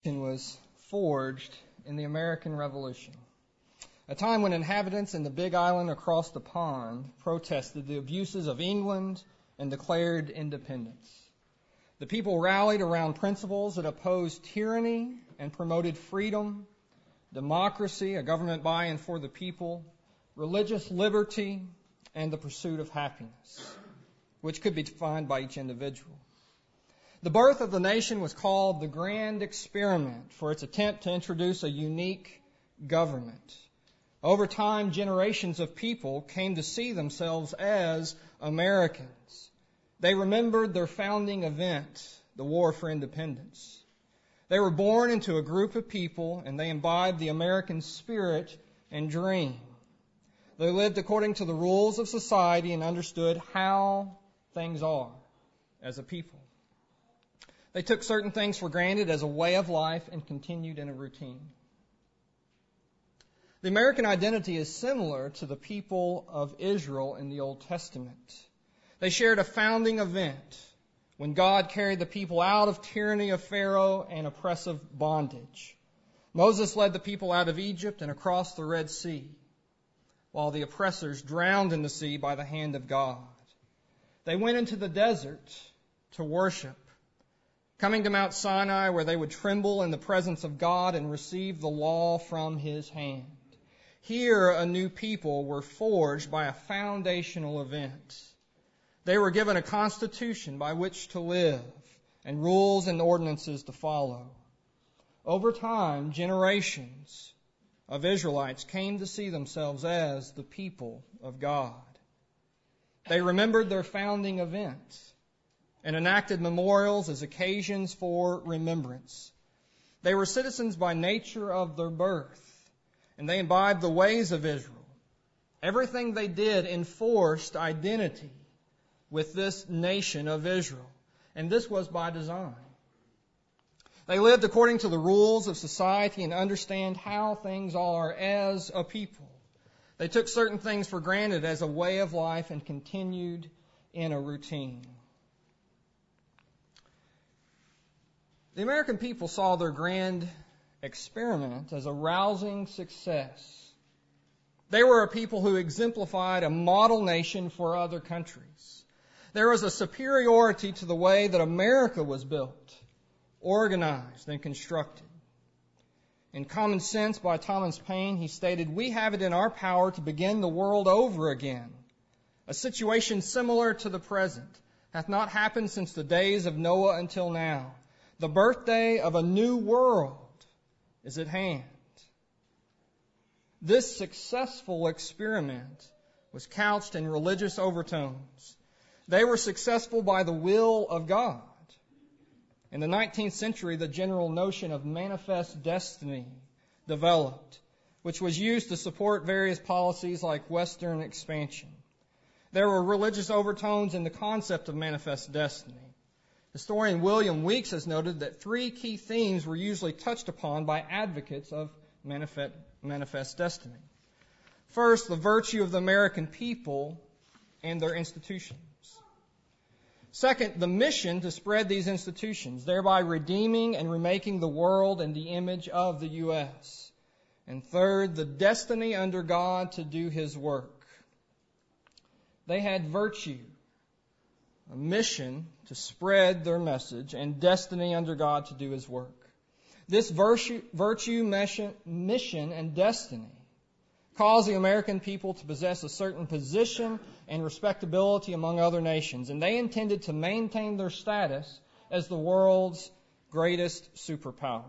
was forged in the American Revolution, a time when inhabitants in the Big Island across the pond protested the abuses of England and declared independence. The people rallied around principles that opposed tyranny and promoted freedom, democracy, a government by and for the people, religious liberty, and the pursuit of happiness, which could be defined by each individual. The birth of the nation was called the Grand Experiment for its attempt to introduce a unique government. Over time, generations of people came to see themselves as Americans. They remembered their founding event, the War for Independence. They were born into a group of people, and they imbibed the American spirit and dream. They lived according to the rules of society and understood how things are as a people. They took certain things for granted as a way of life and continued in a routine. The American identity is similar to the people of Israel in the Old Testament. They shared a founding event when God carried the people out of tyranny of Pharaoh and oppressive bondage. Moses led the people out of Egypt and across the Red Sea, while the oppressors drowned in the sea by the hand of God. They went into the desert to worship, coming to Mount Sinai where they would tremble in the presence of God and receive the law from His hand. Here, a new people were forged by a foundational event. They were given a constitution by which to live and rules and ordinances to follow. Over time, generations of Israelites came to see themselves as the people of God. They remembered their founding event and enacted memorials as occasions for remembrance. They were citizens by nature of their birth, and they imbibed the ways of Israel. Everything they did enforced identity with this nation of Israel, and this was by design. They lived according to the rules of society and understand how things are as a people. They took certain things for granted as a way of life and continued in a routine. The American people saw their grand experiment as a rousing success. They were a people who exemplified a model nation for other countries. There was a superiority to the way that America was built, organized, and constructed. In Common Sense by Thomas Paine, he stated, "We have it in our power to begin the world over again. A situation similar to the present hath not happened since the days of Noah until now. The birthday of a new world is at hand." This successful experiment was couched in religious overtones. They were successful by the will of God. In the 19th century, the general notion of manifest destiny developed, which was used to support various policies like Western expansion. There were religious overtones in the concept of manifest destiny. Historian William Weeks has noted that three key themes were usually touched upon by advocates of manifest destiny. First, the virtue of the American people and their institutions. Second, the mission to spread these institutions, thereby redeeming and remaking the world in the image of the U.S. And third, the destiny under God to do His work. They had virtue, a mission to spread their message, and destiny under God to do His work. This virtue, mission, and destiny caused the American people to possess a certain position and respectability among other nations, and they intended to maintain their status as the world's greatest superpower.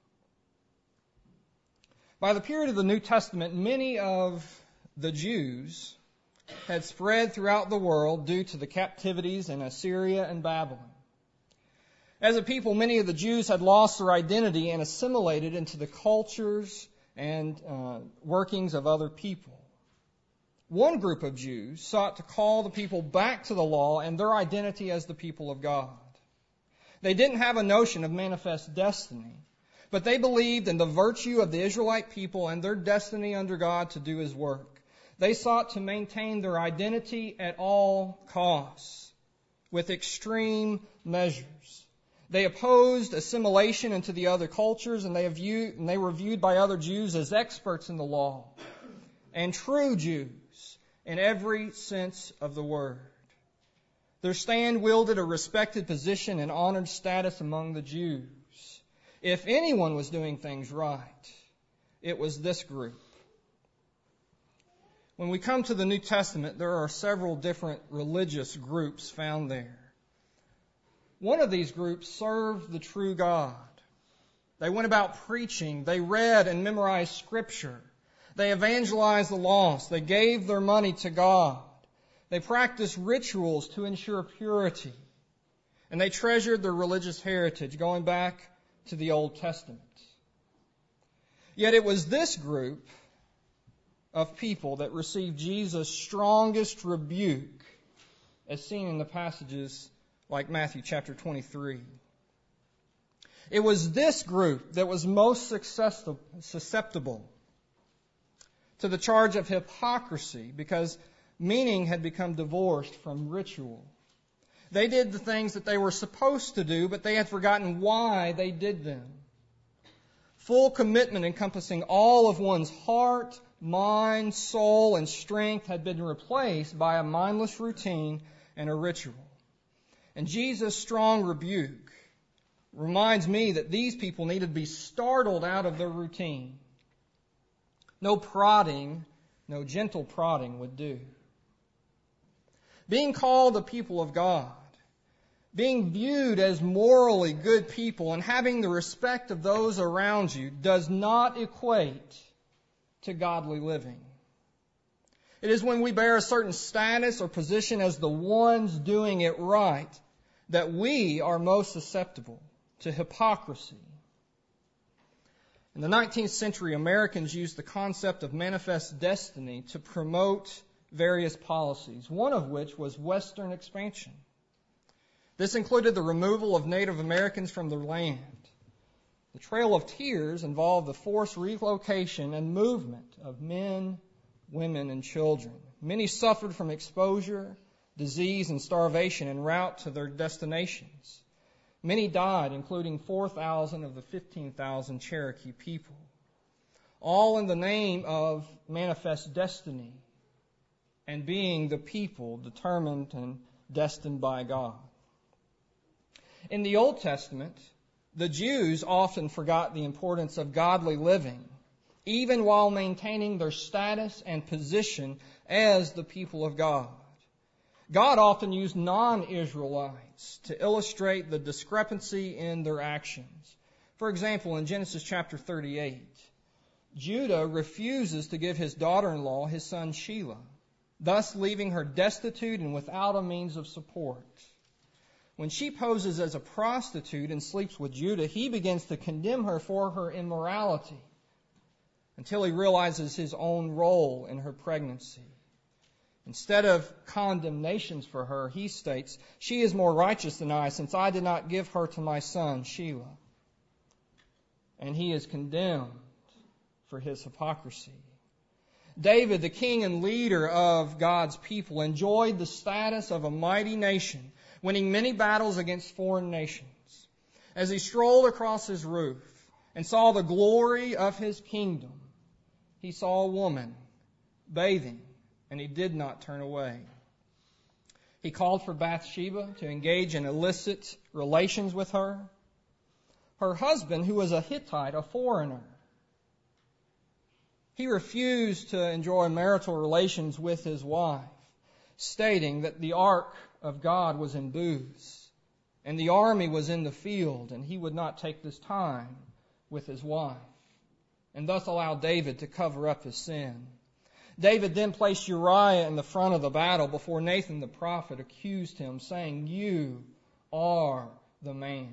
By the period of the New Testament, many of the Jews had spread throughout the world due to the captivities in Assyria and Babylon. As a people, many of the Jews had lost their identity and assimilated into the cultures and workings of other people. One group of Jews sought to call the people back to the law and their identity as the people of God. They didn't have a notion of manifest destiny, but they believed in the virtue of the Israelite people and their destiny under God to do His work. They sought to maintain their identity at all costs with extreme measures. They opposed assimilation into the other cultures, and they were viewed by other Jews as experts in the law and true Jews in every sense of the word. Their stand wielded a respected position and honored status among the Jews. If anyone was doing things right, it was this group. When we come to the New Testament, there are several different religious groups found there. One of these groups served the true God. They went about preaching. They read and memorized Scripture. They evangelized the lost. They gave their money to God. They practiced rituals to ensure purity. And they treasured their religious heritage, going back to the Old Testament. Yet it was this group of people that received Jesus' strongest rebuke, as seen in the passages like Matthew chapter 23. It was this group that was most susceptible to the charge of hypocrisy because meaning had become divorced from ritual. They did the things that they were supposed to do, but they had forgotten why they did them. Full commitment encompassing all of one's heart, mind, soul, and strength had been replaced by a mindless routine and a ritual. And Jesus' strong rebuke reminds me that these people needed to be startled out of their routine. No prodding, no gentle prodding would do. Being called the people of God, being viewed as morally good people, and having the respect of those around you does not equate to godly living. It is when we bear a certain status or position as the ones doing it right that we are most susceptible to hypocrisy. In the 19th century, Americans used the concept of manifest destiny to promote various policies, one of which was Western expansion. This included the removal of Native Americans from their land. The Trail of Tears involved the forced relocation and movement of men, women, and children. Many suffered from exposure, disease, and starvation en route to their destinations. Many died, including 4,000 of the 15,000 Cherokee people, all in the name of manifest destiny and being the people determined and destined by God. In the Old Testament, the Jews often forgot the importance of godly living, even while maintaining their status and position as the people of God. God often used non-Israelites to illustrate the discrepancy in their actions. For example, in Genesis chapter 38, Judah refuses to give his daughter-in-law his son Shelah, thus leaving her destitute and without a means of support. When she poses as a prostitute and sleeps with Judah, he begins to condemn her for her immorality until he realizes his own role in her pregnancy. Instead of condemnations for her, he states, "She is more righteous than I, since I did not give her to my son, Shelah." And he is condemned for his hypocrisy. David, the king and leader of God's people, enjoyed the status of a mighty nation, winning many battles against foreign nations. As he strolled across his roof and saw the glory of his kingdom, he saw a woman bathing, and he did not turn away. He called for Bathsheba to engage in illicit relations with her. Her husband, who was a Hittite, a foreigner, he refused to enjoy marital relations with his wife, stating that the ark of God was in booths and the army was in the field, and he would not take this time with his wife, and thus allow David to cover up his sin. David then placed Uriah in the front of the battle before Nathan the prophet accused him, saying, "You are the man."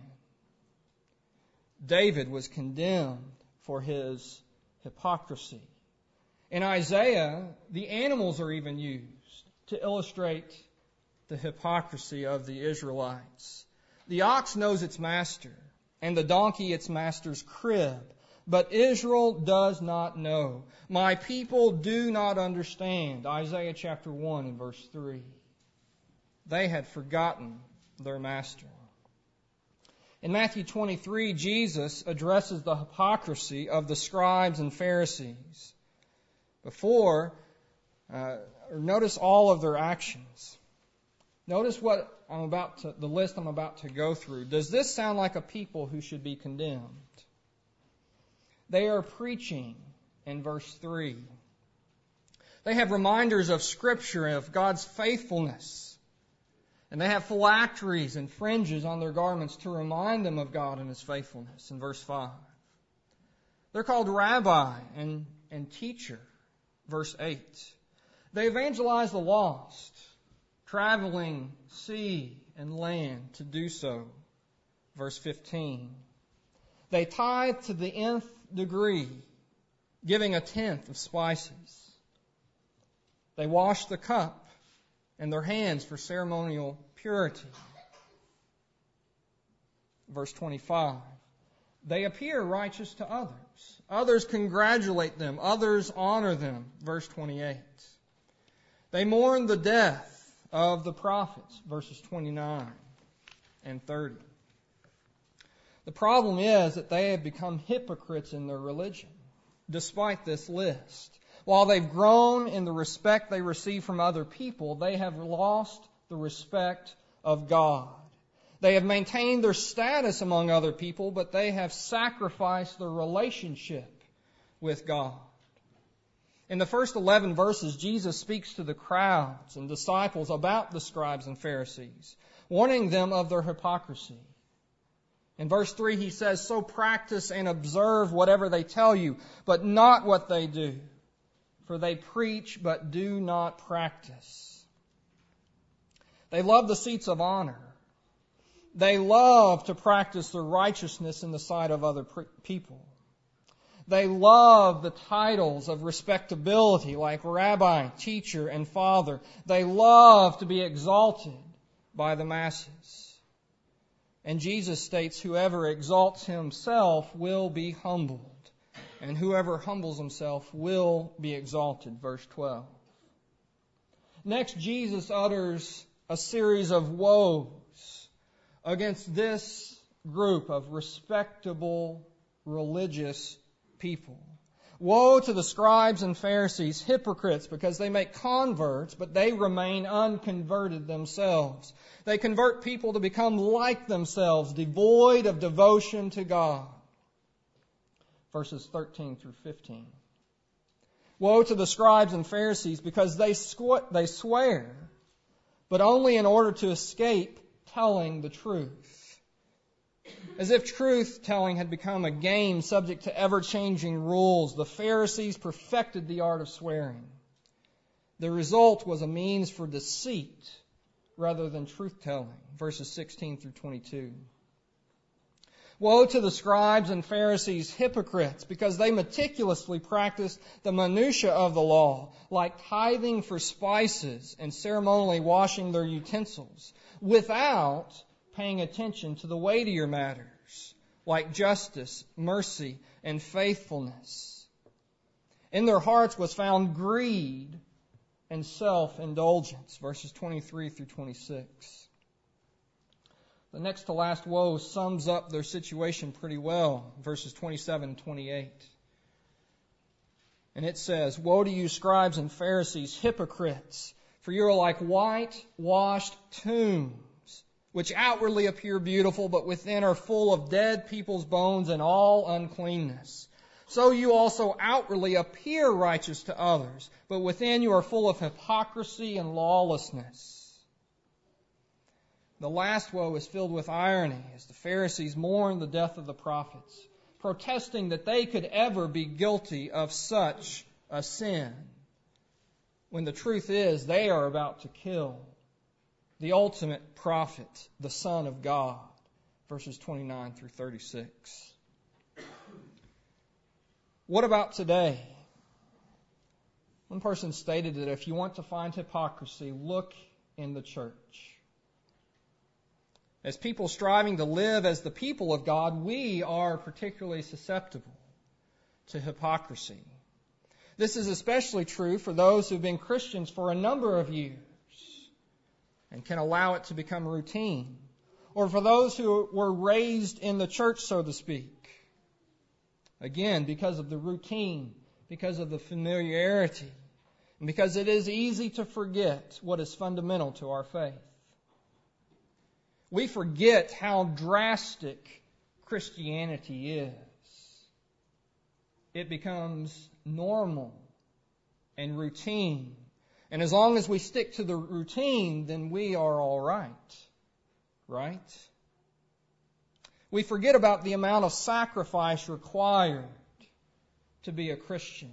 David was condemned for his hypocrisy. In Isaiah, the animals are even used to illustrate the hypocrisy of the Israelites. The ox knows its master, and the donkey its master's crib. But Israel does not know. My people do not understand. Isaiah chapter 1 and verse 3. They had forgotten their master. In Matthew 23, Jesus addresses the hypocrisy of the scribes and Pharisees. Notice all of their actions. Notice the list I'm about to go through. Does this sound like a people who should be condemned? They are preaching in verse 3. They have reminders of Scripture and of God's faithfulness. And they have phylacteries and fringes on their garments to remind them of God and His faithfulness in verse 5. They're called rabbi and teacher, verse 8. They evangelize the lost, traveling sea and land to do so, verse 15. They tithe to the nth degree, giving a tenth of spices. They wash the cup and their hands for ceremonial purity. Verse 25. They appear righteous to others. Others congratulate them. Others honor them. Verse 28. They mourn the death of the prophets. Verses 29 and 30. The problem is that they have become hypocrites in their religion, despite this list. While they've grown in the respect they receive from other people, they have lost the respect of God. They have maintained their status among other people, but they have sacrificed their relationship with God. In the first 11 verses, Jesus speaks to the crowds and disciples about the scribes and Pharisees, warning them of their hypocrisy. In verse 3, He says, "So practice and observe whatever they tell you, but not what they do. For they preach, but do not practice." They love the seats of honor. They love to practice their righteousness in the sight of other people. They love the titles of respectability like rabbi, teacher, and father. They love to be exalted by the masses. And Jesus states, "Whoever exalts himself will be humbled, and whoever humbles himself will be exalted." Verse 12. Next, Jesus utters a series of woes against this group of respectable religious people. Woe to the scribes and Pharisees, hypocrites, because they make converts, but they remain unconverted themselves. They convert people to become like themselves, devoid of devotion to God. Verses 13 through 15. Woe to the scribes and Pharisees, because they swear, but only in order to escape telling the truth. As if truth-telling had become a game subject to ever-changing rules, the Pharisees perfected the art of swearing. The result was a means for deceit rather than truth-telling. Verses 16 through 22. Woe to the scribes and Pharisees, hypocrites, because they meticulously practice the minutiae of the law, like tithing for spices and ceremonially washing their utensils, without paying attention to the weightier matters, like justice, mercy, and faithfulness. In their hearts was found greed and self-indulgence. Verses 23 through 26. The next to last woe sums up their situation pretty well. Verses 27 and 28. And it says, "Woe to you, scribes and Pharisees, hypocrites, for you are like whitewashed tombs, which outwardly appear beautiful, but within are full of dead people's bones and all uncleanness. So you also outwardly appear righteous to others, but within you are full of hypocrisy and lawlessness." The last woe is filled with irony as the Pharisees mourn the death of the prophets, protesting that they could ever be guilty of such a sin, when the truth is they are about to kill the ultimate prophet, the Son of God. Verses 29 through 36. What about today? One person stated that if you want to find hypocrisy, look in the church. As people striving to live as the people of God, we are particularly susceptible to hypocrisy. This is especially true for those who have been Christians for a number of years and can allow it to become routine, or for those who were raised in the church, so to speak. Again, because of the routine, because of the familiarity, and because it is easy to forget what is fundamental to our faith. We forget how drastic Christianity is. It becomes normal and routine. And as long as we stick to the routine, then we are all right. Right? We forget about the amount of sacrifice required to be a Christian.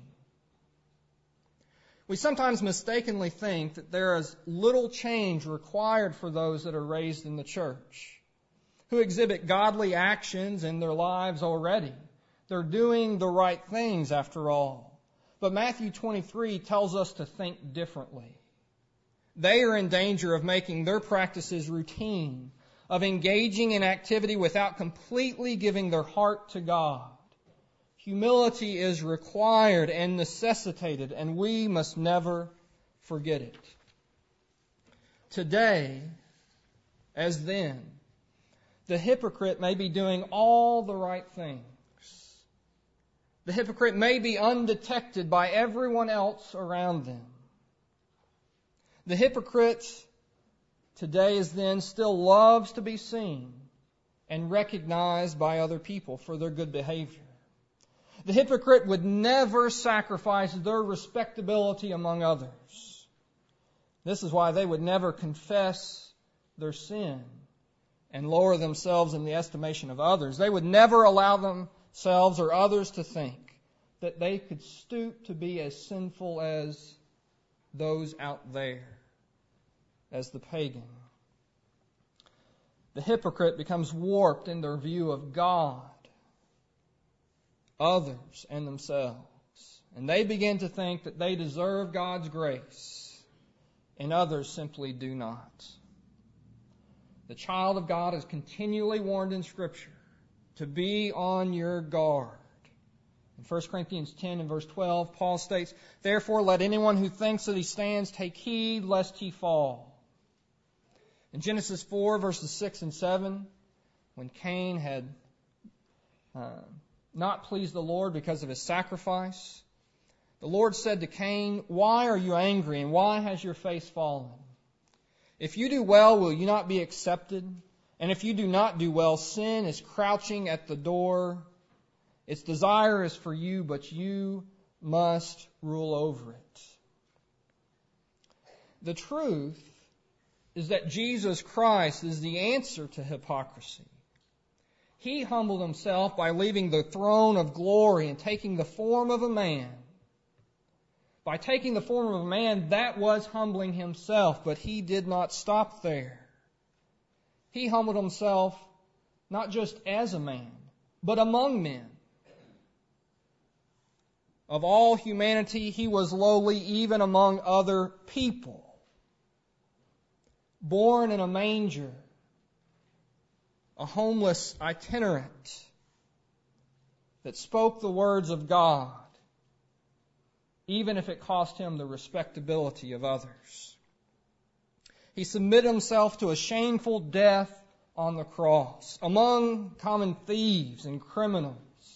We sometimes mistakenly think that there is little change required for those that are raised in the church, who exhibit godly actions in their lives already. They're doing the right things after all. But Matthew 23 tells us to think differently. They are in danger of making their practices routine, of engaging in activity without completely giving their heart to God. Humility is required and necessitated, and we must never forget it. Today, as then, the hypocrite may be doing all the right things. The hypocrite may be undetected by everyone else around them. The hypocrite today as then still loves to be seen and recognized by other people for their good behavior. The hypocrite would never sacrifice their respectability among others. This is why they would never confess their sin and lower themselves in the estimation of others. They would never allow themselves or others to think that they could stoop to be as sinful as those out there, as the pagan. The hypocrite becomes warped in their view of God, others, and themselves. And they begin to think that they deserve God's grace, and others simply do not. The child of God is continually warned in Scripture to be on your guard. In 1 Corinthians 10 and verse 12, Paul states, "Therefore let anyone who thinks that he stands take heed lest he fall." In Genesis 4 verses 6 and 7, when Cain had not pleased the Lord because of his sacrifice, the Lord said to Cain, "Why are you angry, and why has your face fallen? If you do well, will you not be accepted? And if you do not do well, sin is crouching at the door. Its desire is for you, but you must rule over it." The truth is that Jesus Christ is the answer to hypocrisy. He humbled himself by leaving the throne of glory and taking the form of a man. By taking the form of a man, that was humbling himself, but he did not stop there. He humbled himself not just as a man, but among men. Of all humanity, he was lowly even among other people. Born in a manger, a homeless itinerant that spoke the words of God, even if it cost him the respectability of others. He submitted himself to a shameful death on the cross, among common thieves and criminals.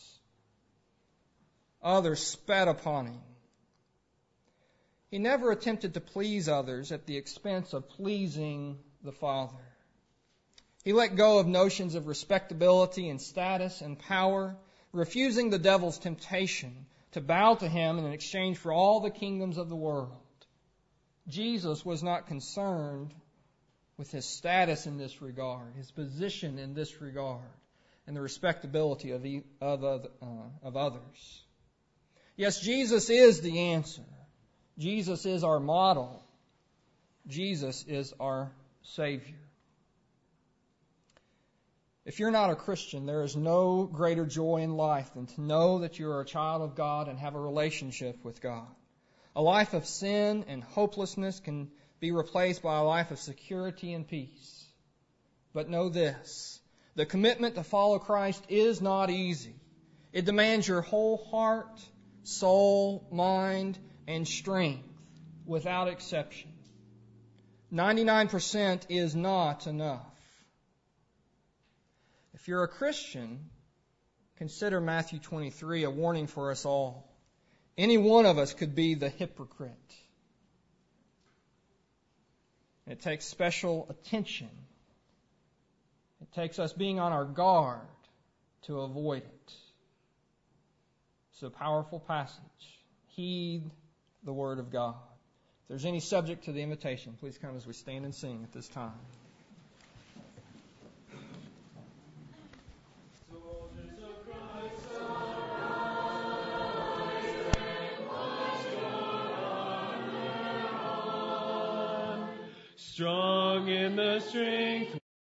Others spat upon him. He never attempted to please others at the expense of pleasing the Father. He let go of notions of respectability and status and power, refusing the devil's temptation to bow to him in exchange for all the kingdoms of the world. Jesus was not concerned with his status in this regard, his position in this regard, and the respectability of others. Yes, Jesus is the answer. Jesus is our model. Jesus is our Savior. If you're not a Christian, there is no greater joy in life than to know that you are a child of God and have a relationship with God. A life of sin and hopelessness can be replaced by a life of security and peace. But know this, the commitment to follow Christ is not easy. It demands your whole heart, soul, mind, and strength without exception. 99% is not enough. If you're a Christian, consider Matthew 23 a warning for us all. Any one of us could be the hypocrite. It takes special attention. It takes us being on our guard to avoid it. It's a powerful passage. Heed the Word of God. If there's any subject to the invitation, please come as we stand and sing at this time. Strong in the strength